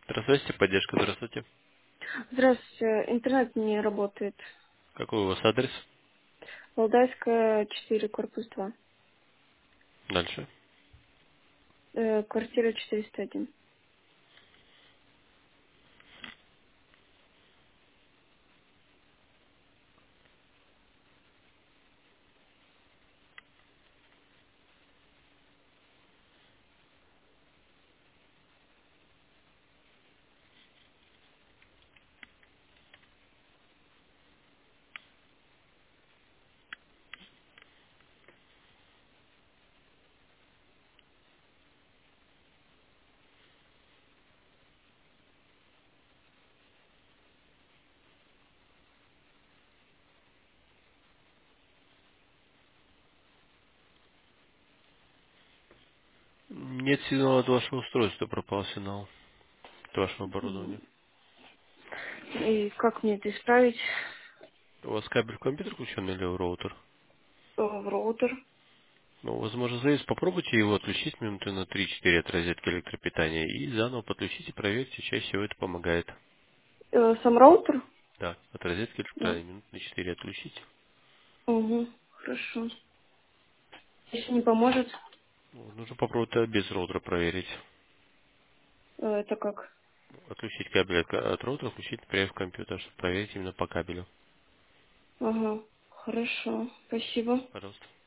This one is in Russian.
Здравствуйте, поддержка, здравствуйте. Здравствуйте. Интернет не работает. Какой у вас адрес? Валдайская, 4, корпус 2. Дальше. Квартира 401. Нет сигнала от вашего устройства, пропал сигнал от вашего М. оборудования. И как мне это исправить? У вас кабель в компьютер включен или в роутер? В роутер. Ну, возможно, завис. Попробуйте его отключить минуты на 3-4 от розетки электропитания и заново подключите, проверьте, чаще всего это помогает. Сам роутер? Да, от розетки Да. электропитания минут на 4 отключите. Угу. Хорошо. Если не поможет, Ну, нужно попробовать без роутера проверить. это как? Отключить кабель от роутера, включить, например, в компьютер, чтобы проверить именно по кабелю. Ага. Хорошо. Спасибо. Пожалуйста.